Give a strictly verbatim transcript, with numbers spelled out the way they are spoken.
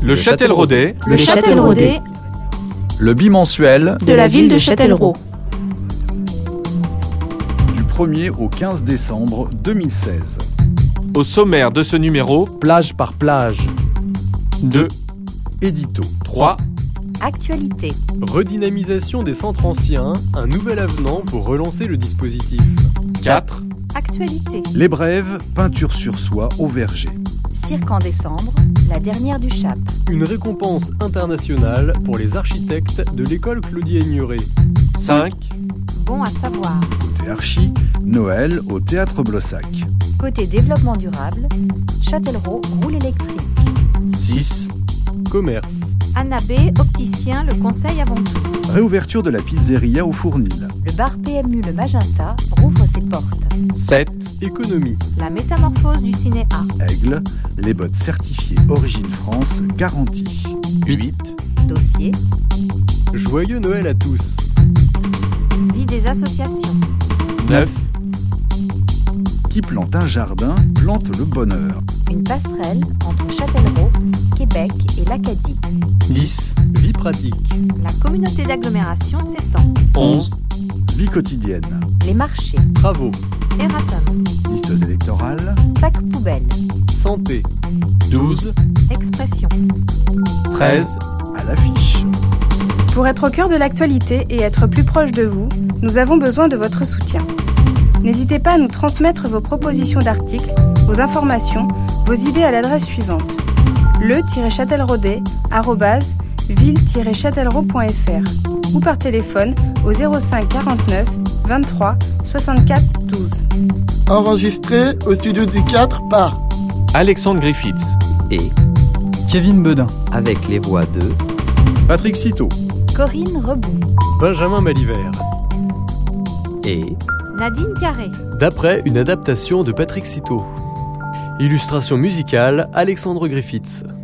Le Châtelleraudais. Le Châtelleraudais. Le bimensuel De la ville de Châtellerault. Du premier au quinze décembre deux mille seize. Au sommaire de ce numéro, Plage par plage. deux. Édito. trois. Actualité. Redynamisation des centres anciens, un nouvel avenant pour relancer le dispositif. quatre. Actualité. Les brèves, peinture sur soie au verger. Cirque en décembre, la dernière du Chap. Une récompense internationale pour les architectes de l'école Claudie Aigneret. cinq. Bon à savoir. Côté archi, Noël au théâtre Blossac. Côté développement durable, Châtellerault roule électrique. six. Commerce. Anna B, opticien, le conseil avant tout. Réouverture de la pizzeria au Fournil. Le bar P M U Le Magenta rouvre ses portes. sept. Économie. La métamorphose du cinéma. Aigle, les bottes certifiées Origine France garantie. huit. Dossier. Joyeux Noël à tous. Vie des associations. neuf. Qui plante un jardin, plante le bonheur. Une passerelle entre Châtellerault, Québec et l'Acadie. dix. Vie pratique. La communauté d'agglomération s'étend. onze. Vie quotidienne. Les marchés. Travaux. Erratum. Liste électorale. Sac poubelle. Santé. douze. Expression. treize. À l'affiche. Pour être au cœur de l'actualité et être plus proche de vous, nous avons besoin de votre soutien. N'hésitez pas à nous transmettre vos propositions d'articles, vos informations, vos idées à l'adresse suivante: le-châtelleraudais arobase ville-châtellerault point f r ou par téléphone au zéro cinq quarante-neuf vingt-trois soixante-quatre douze. Enregistré au studio du quatre par Alexandre Griffiths. Et Kevin Bedin. avec les voix de Patrick Citeau. Corinne Rebout. Benjamin Malivert. et Nadine Carré. D'après une adaptation de Patrick Citeau. Illustration musicale, Alexandre Griffiths.